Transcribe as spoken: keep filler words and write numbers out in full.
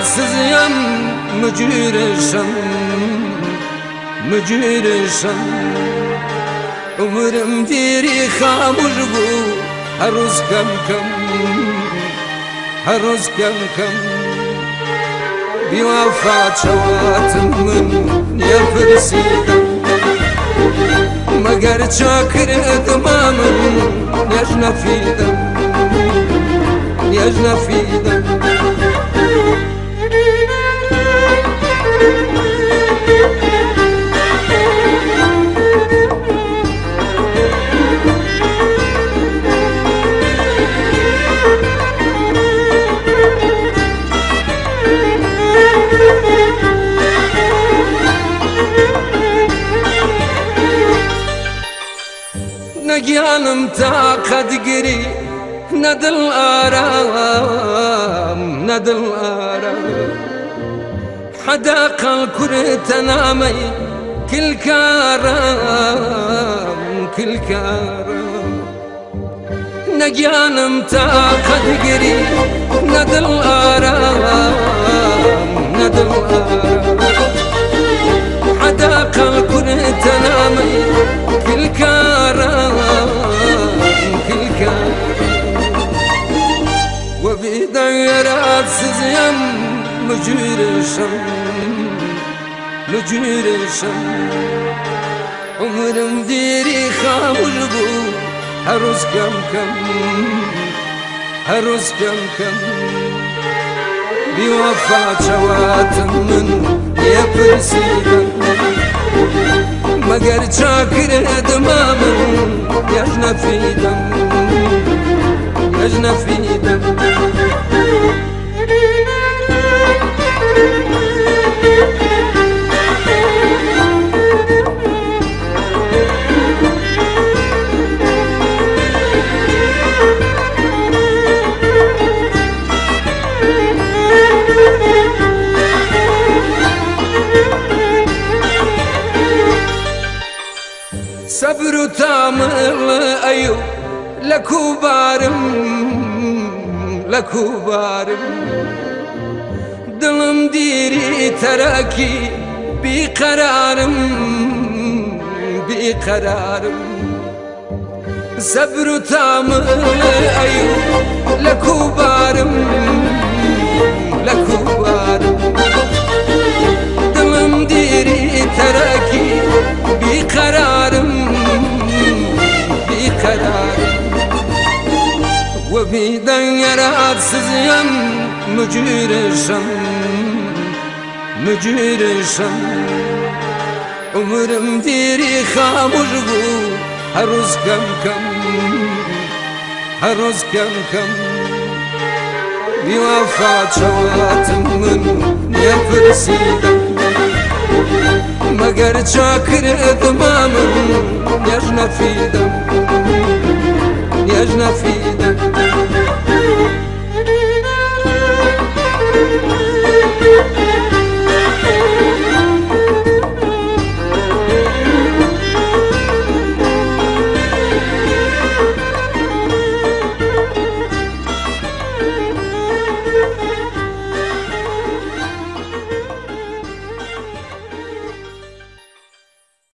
sızıyam mücüreşem mücüreşem Umurım diri xamuş bu her roz kam kam her roz kam kam Bir vafa çavatımın yapırsıydam Magar çakır dımamın Nejna fidam Nejna fidam نجانم طاقت گری ندل آرام ندل آرام حدا قل كرت نامي كل كارام كل كارام نجانم طاقت گری ندل آرام ندل آرام حدا قل كرت نامي كل كارام كل كارام وبديرات سزيم مجرشم مجرشم عمرم ديري خامل بو هروز كم كم هروز كم كم بوفا شواتم من يفرسيدم مگر چاکر دمامن یجنا فیدم یجنا فیدم صبر تامل أيو لكوبارم لكوبارم دلم ديري تراكي بقرارم بقرارم صبر تامل أيو لكوبارم لكوبارم دلم ديري تراكي بقرارم بقرارم وبديرات سزيم مجرشم مجرشم عمرم ديري خاموش بو هر روز کم کم هر روز کم کم بیوفا چواتم من نپرسیدم مگر چاکر دمامن یجنا فیدم یجنا فیدم